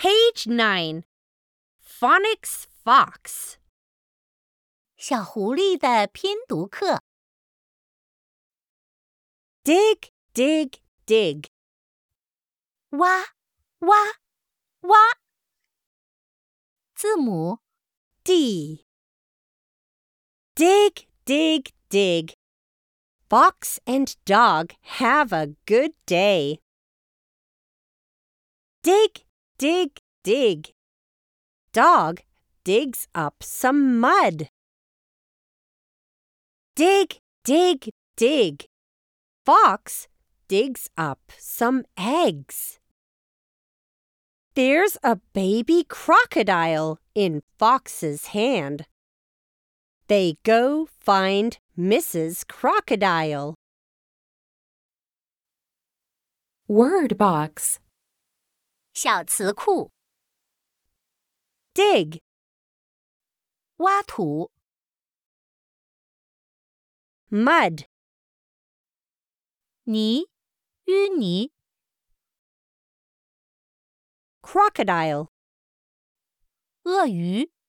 Page 9. Phonics Fox. 小狐狸的拼读课 Dig, dig, dig. 挖挖挖字母 D. Dig, dig, dig. Fox and dog have a good day. Dig, dig, dig. Dog digs up some mud. Dig, dig, dig. Fox digs up some eggs. There's a baby crocodile in Fox's hand. They go find Mrs. Crocodile. Word box. 小词库 Dig, 挖土 mud, 泥淤泥 crocodile, 鳄鱼